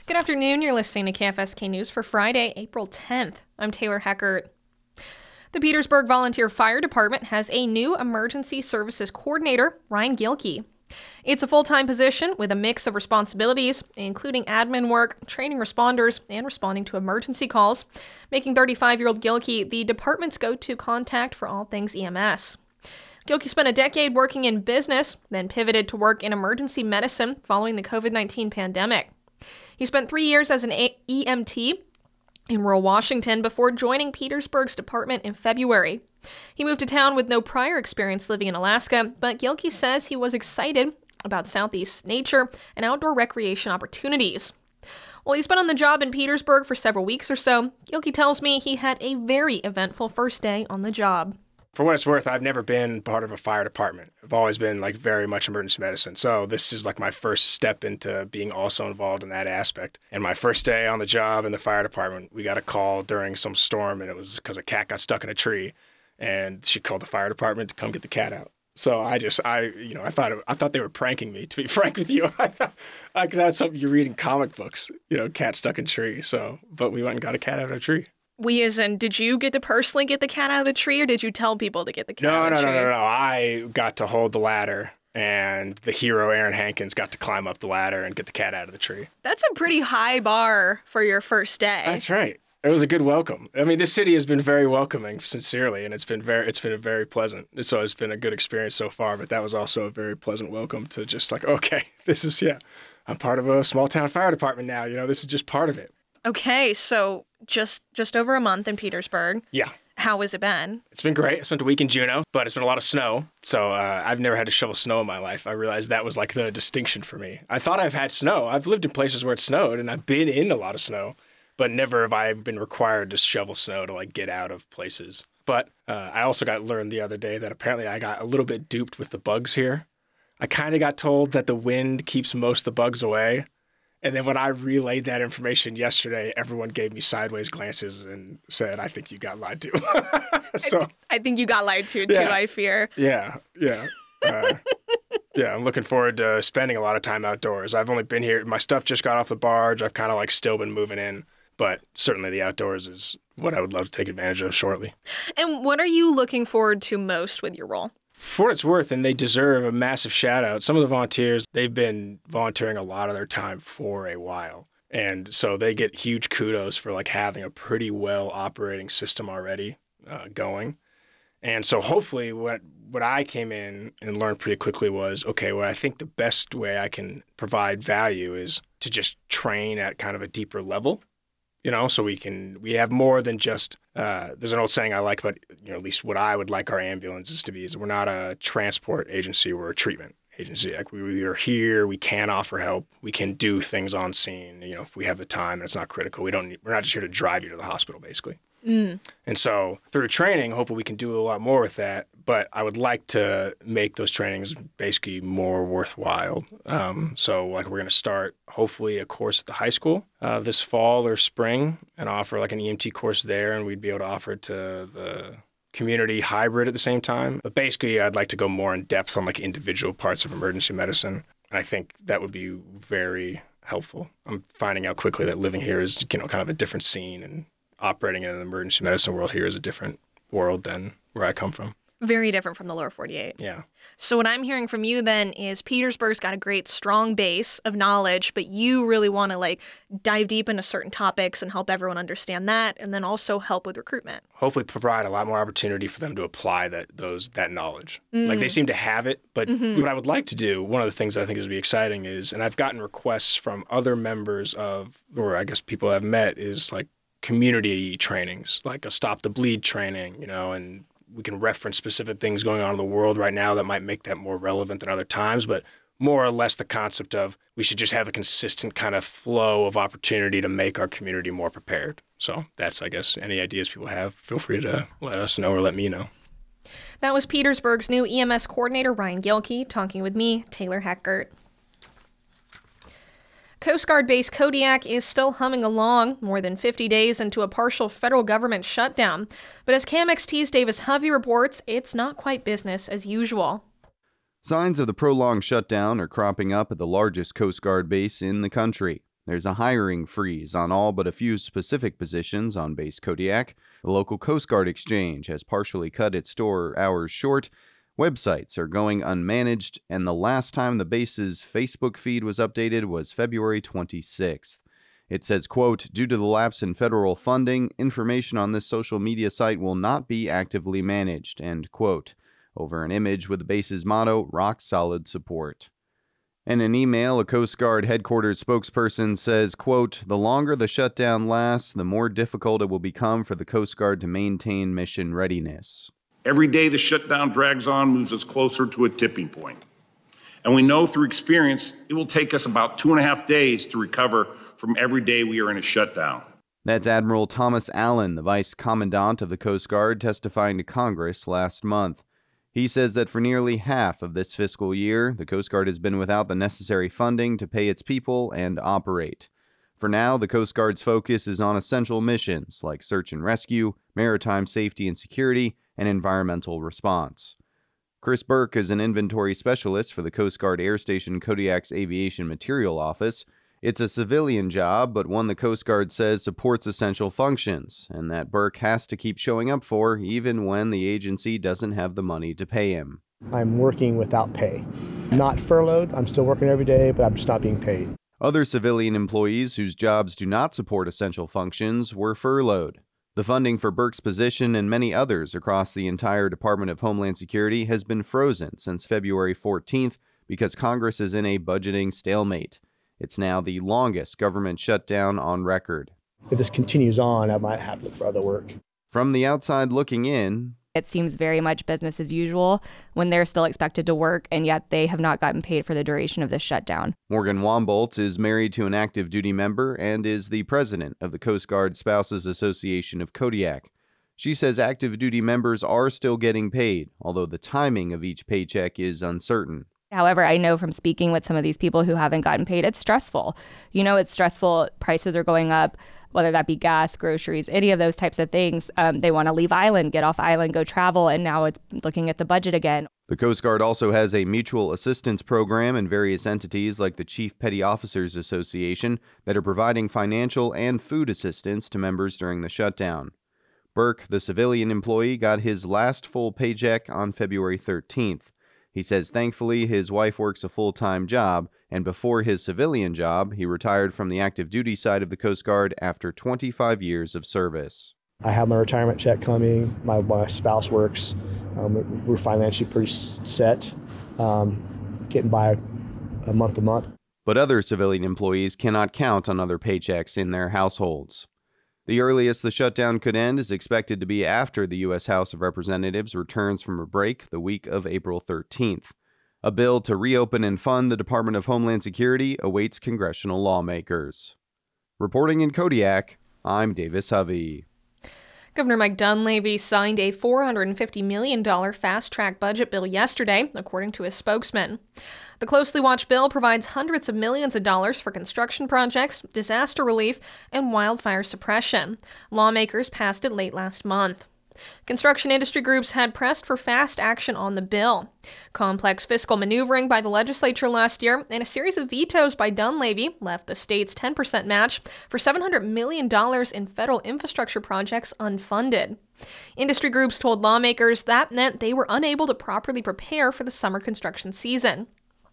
Good afternoon. You're listening to KFSK News for Friday, April 10th. I'm Taylor Heckert. The Petersburg Volunteer Fire Department has a new emergency services coordinator, Ryan Gilkey. It's a full-time position with a mix of responsibilities, including admin work, training responders, and responding to emergency calls, making 35-year-old Gilkey the department's go-to contact for all things EMS. Gilkey spent a decade working in business, then pivoted to work in emergency medicine following the COVID-19 pandemic. He spent 3 years as an EMT in rural Washington before joining Petersburg's department in February. He moved to town with no prior experience living in Alaska, but Gilkey says he was excited about Southeast nature and outdoor recreation opportunities. While he's been on the job in Petersburg for several weeks or so, Gilkey tells me he had a very eventful first day on the job. For what it's worth, I've never been part of a fire department. I've always been very much emergency medicine. So this is my first step into being also involved in that aspect. And my first day on the job in the fire department, we got a call during some storm, and it was because a cat got stuck in a tree, and she called the fire department to come get the cat out. So I thought they were pranking me, to be frank with you. I thought that's something you read in comic books, cat stuck in tree. So, but we went and got a cat out of a tree. Did you get to personally get the cat out of the tree, or did you tell people to get the cat out of the tree? No. I got to hold the ladder, and the hero Aaron Hankins got to climb up the ladder and get the cat out of the tree. That's a pretty high bar for your first day. That's right. It was a good welcome. I mean, this city has been very welcoming, sincerely, and it's been very pleasant. So it's been a good experience so far, but that was also a very pleasant welcome to just okay, I'm part of a small town fire department now. This is just part of it. Okay, so just over a month in Petersburg. Yeah. How has it been? It's been great. I spent a week in Juneau, but it's been a lot of snow. So I've never had to shovel snow in my life. I realized that was the distinction for me. I thought I've had snow. I've lived in places where it snowed, and I've been in a lot of snow, but never have I been required to shovel snow to get out of places. But I also learned the other day that apparently I got a little bit duped with the bugs here. I kind of got told that the wind keeps most of the bugs away. And then when I relayed that information yesterday, everyone gave me sideways glances and said, I think you got lied to. So I think you got lied to, too, yeah, I fear. Yeah. I'm looking forward to spending a lot of time outdoors. I've only been here. My stuff just got off the barge. I've kind of still been moving in. But certainly the outdoors is what I would love to take advantage of shortly. And what are you looking forward to most with your role? For what it's worth, and they deserve a massive shout out, some of the volunteers, they've been volunteering a lot of their time for a while. And so they get huge kudos for having a pretty well operating system already going. And so hopefully what I came in and learned pretty quickly was, okay, well, I think the best way I can provide value is to just train at kind of a deeper level. So we have more than just, there's an old saying I like, but, at least what I would like our ambulances to be is we're not a transport agency, we're a treatment agency. We are here, we can offer help, we can do things on scene, if we have the time and it's not critical. We're not just here to drive you to the hospital, basically. And so through training, hopefully we can do a lot more with that. But I would like to make those trainings basically more worthwhile. So we're going to start hopefully a course at the high school this fall or spring and offer an EMT course there. And we'd be able to offer it to the community hybrid at the same time. But basically I'd like to go more in depth on individual parts of emergency medicine. And I think that would be very helpful. I'm finding out quickly that living here is kind of a different scene, and operating in an emergency medicine world here is a different world than where I come from. Very different from the lower 48. Yeah. So what I'm hearing from you then is Petersburg's got a great strong base of knowledge, but you really want to dive deep into certain topics and help everyone understand that, and then also help with recruitment. Hopefully provide a lot more opportunity for them to apply that knowledge. They seem to have it, but what I would like to do, one of the things that I think is be exciting is, and I've gotten requests from other members of, or I guess people I've met, is community trainings, like a Stop the Bleed training, and we can reference specific things going on in the world right now that might make that more relevant than other times, but more or less the concept of we should just have a consistent kind of flow of opportunity to make our community more prepared. So that's, I guess, any ideas people have, feel free to let us know or let me know. That was Petersburg's new EMS coordinator, Ryan Gilkey, talking with me, Taylor Heckert. Coast Guard base Kodiak is still humming along, more than 50 days into a partial federal government shutdown. But as KMXT's Davis Hovey reports, it's not quite business as usual. Signs of the prolonged shutdown are cropping up at the largest Coast Guard base in the country. There's a hiring freeze on all but a few specific positions on base Kodiak. The local Coast Guard exchange has partially cut its store hours short. Websites are going unmanaged, and the last time the base's Facebook feed was updated was February 26th. It says, quote, "Due to the lapse in federal funding, information on this social media site will not be actively managed," end quote, over an image with the base's motto, "Rock Solid Support." In an email, a Coast Guard headquarters spokesperson says, quote, "The longer the shutdown lasts, the more difficult it will become for the Coast Guard to maintain mission readiness." Every day the shutdown drags on moves us closer to a tipping point. And we know through experience it will take us about 2.5 days to recover from every day we are in a shutdown. That's Admiral Thomas Allen, the Vice Commandant of the Coast Guard, testifying to Congress last month. He says that for nearly half of this fiscal year, the Coast Guard has been without the necessary funding to pay its people and operate. For now, the Coast Guard's focus is on essential missions like search and rescue, maritime safety and security, and environmental response. Chris Burke is an inventory specialist for the Coast Guard Air Station Kodiak's Aviation Material Office. It's a civilian job, but one the Coast Guard says supports essential functions, and that Burke has to keep showing up for even when the agency doesn't have the money to pay him. I'm working without pay. Not furloughed, I'm still working every day, but I'm just not being paid. Other civilian employees whose jobs do not support essential functions were furloughed. The funding for Burke's position and many others across the entire Department of Homeland Security has been frozen since February 14th because Congress is in a budgeting stalemate. It's now the longest government shutdown on record. If this continues on, I might have to look for other work. From the outside looking in, it seems very much business as usual when they're still expected to work, and yet they have not gotten paid for the duration of this shutdown. Morgan Wombolt is married to an active duty member and is the president of the Coast Guard Spouses Association of Kodiak. She says active duty members are still getting paid, although the timing of each paycheck is uncertain. However, I know from speaking with some of these people who haven't gotten paid, it's stressful. It's stressful. Prices are going up, whether that be gas, groceries, any of those types of things. They want to leave island, get off island, go travel, and now it's looking at the budget again. The Coast Guard also has a mutual assistance program in various entities like the Chief Petty Officers Association that are providing financial and food assistance to members during the shutdown. Burke, the civilian employee, got his last full paycheck on February 13th. He says thankfully his wife works a full-time job, and before his civilian job, he retired from the active duty side of the Coast Guard after 25 years of service. I have my retirement check coming. My spouse works. We're financially pretty set, getting by a month to month. But other civilian employees cannot count on other paychecks in their households. The earliest the shutdown could end is expected to be after the U.S. House of Representatives returns from a break the week of April 13th. A bill to reopen and fund the Department of Homeland Security awaits congressional lawmakers. Reporting in Kodiak, I'm Davis Hovey. Governor Mike Dunleavy signed a $450 million fast-track budget bill yesterday, according to his spokesman. The closely watched bill provides hundreds of millions of dollars for construction projects, disaster relief, and wildfire suppression. Lawmakers passed it late last month. Construction industry groups had pressed for fast action on the bill. Complex fiscal maneuvering by the legislature last year and a series of vetoes by Dunleavy left the state's 10% match for $700 million in federal infrastructure projects unfunded. Industry groups told lawmakers that meant they were unable to properly prepare for the summer construction season.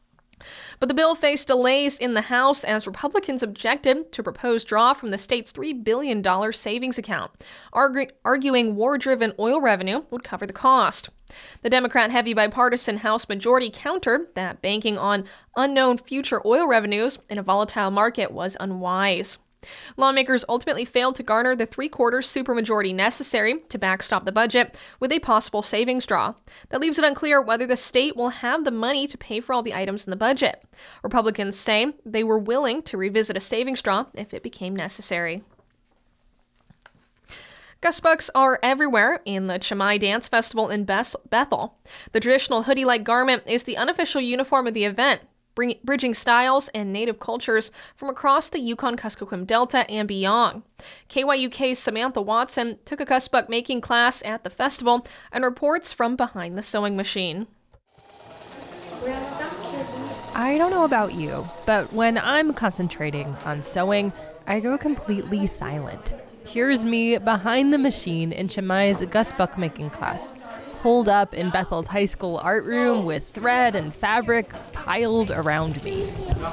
But the bill faced delays in the House as Republicans objected to a proposed draw from the state's $3 billion savings account, arguing war-driven oil revenue would cover the cost. The Democrat-heavy bipartisan House majority countered that banking on unknown future oil revenues in a volatile market was unwise. Lawmakers ultimately failed to garner the three-quarters supermajority necessary to backstop the budget with a possible savings draw. That leaves it unclear whether the state will have the money to pay for all the items in the budget. Republicans say they were willing to revisit a savings draw if it became necessary. Gusbucks are everywhere in the Chamai Dance Festival in Bethel. The traditional hoodie-like garment is the unofficial uniform of the event, bridging styles and native cultures from across the Yukon-Kuskokwim Delta and beyond. KYUK's Samantha Watson took a Gusbuck making class at the festival and reports from behind the sewing machine. I don't know about you, but when I'm concentrating on sewing, I go completely silent. Here's me behind the machine in Chimai's gusbuck making class, holed up in Bethel's high school art room with thread and fabric piled around me.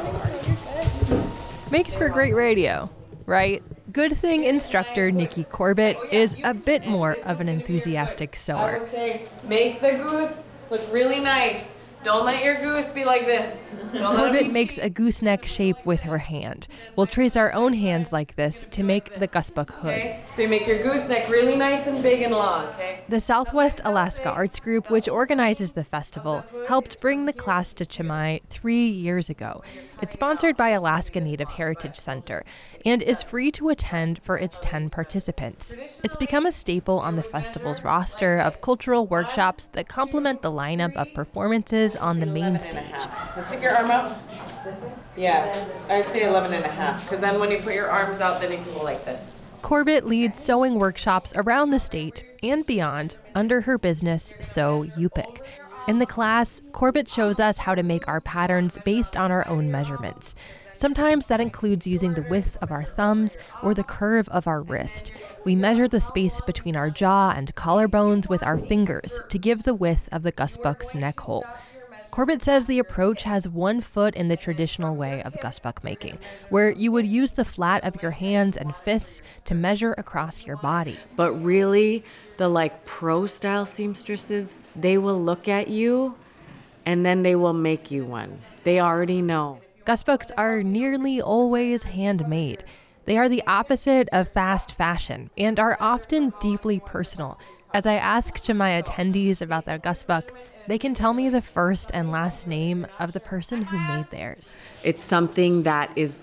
Makes for great radio, right? Good thing instructor Nikki Corbett is a bit more of an enthusiastic sewer. I would say, make the goose look really nice. Don't let your goose be like this. Corbett makes a gooseneck shape with her hand. We'll trace our own hands like this to make the gusbuck hood. Okay? So you make your gooseneck really nice and big and long, okay? The Southwest Alaska Arts Group, which organizes the festival, helped bring the class to Chimay 3 years ago. It's sponsored by Alaska Native Heritage Center and is free to attend for its 10 participants. It's become a staple on the festival's roster of cultural workshops that complement the lineup of performances on the main stage. Stick your arm out. Yeah, I'd say 11 and a half, because then when you put your arms out, then you can go like this. Corbett leads sewing workshops around the state and beyond under her business, Sew Yupik. In the class, Corbett shows us how to make our patterns based on our own measurements. Sometimes that includes using the width of our thumbs or the curve of our wrist. We measure the space between our jaw and collarbones with our fingers to give the width of the gusbuck's neck hole. Corbett says the approach has one foot in the traditional way of gusbuck making, where you would use the flat of your hands and fists to measure across your body. But really, the pro style seamstresses, they will look at you and then they will make you one. They already know. Gusbucks are nearly always handmade. They are the opposite of fast fashion and are often deeply personal. As I ask Chimay attendees about their gusbuck, they can tell me the first and last name of the person who made theirs. It's something that is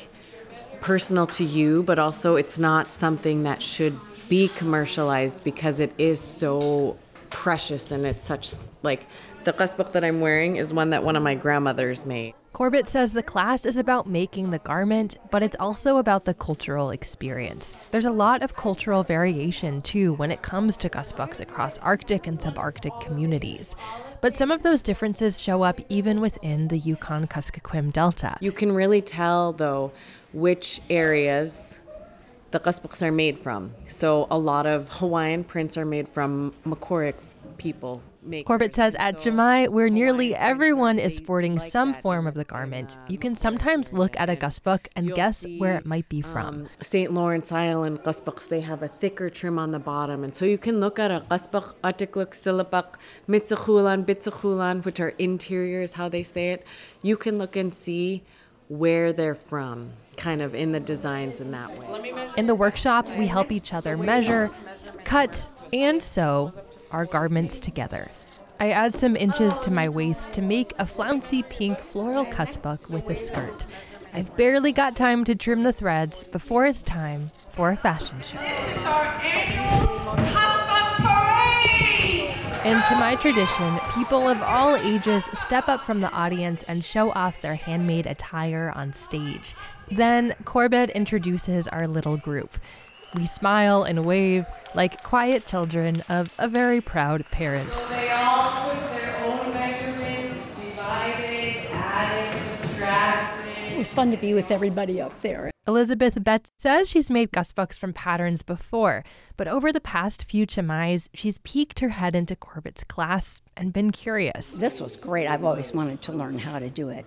personal to you, but also it's not something that should be commercialized because it is so precious and it's such the gusbuck that I'm wearing is one that one of my grandmothers made. Corbett says the class is about making the garment, but it's also about the cultural experience. There's a lot of cultural variation, too, when it comes to gusbucks across Arctic and subarctic communities. But some of those differences show up even within the Yukon-Kuskokwim Delta. You can really tell, though, which areas the gusbucks are made from. So a lot of Hawaiian prints are made from Makoric people. Corbett says at Chimay, where nearly everyone is sporting some form of the garment, you can sometimes look at a gusbuck and guess where it might be from. St. Lawrence Island gusbucks, they have a thicker trim on the bottom. And so you can look at a gusbuck, atikluk, silabak, mitzachulan, bitzachulan, which are interiors, how they say it. You can look and see where they're from, kind of in the designs in that way. In the workshop, we help each other measure, cut, and sew our garments together. I add some inches to my waist to make a flouncy pink floral gusbuck with a skirt. I've barely got time to trim the threads before it's time for a fashion show. This is our annual gusbuck parade! In Chimay tradition, people of all ages step up from the audience and show off their handmade attire on stage. Then Corbett introduces our little group. We smile and wave like quiet children of a very proud parent. So they all took their own measurements, divided, added, subtracted. It was fun to be with everybody up there. Elizabeth Betts says she's made gusbucks from patterns before, but over the past few Chimays, she's peeked her head into Corbett's class and been curious. This was great. I've always wanted to learn how to do it.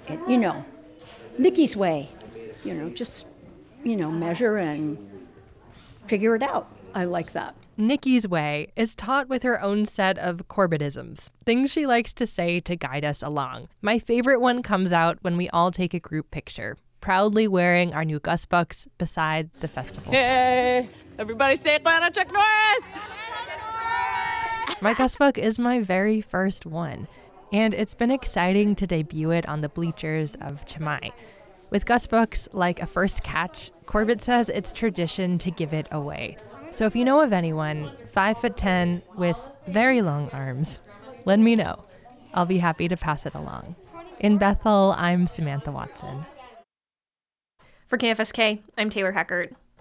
Nikki's way. Just measure and figure it out. I like that. Nikki's way is taught with her own set of Corbettisms, things she likes to say to guide us along. My favorite one comes out when we all take a group picture, proudly wearing our new gusbucks beside the festival. Hey, everybody say Clara Chuck Norris! My gusbuck is my very first one, and it's been exciting to debut it on the bleachers of Chimay. With gusbucks like a first catch, Corbett says it's tradition to give it away. So if you know of anyone 5'10" with very long arms, let me know. I'll be happy to pass it along. In Bethel, I'm Samantha Watson. For KFSK, I'm Taylor Heckert.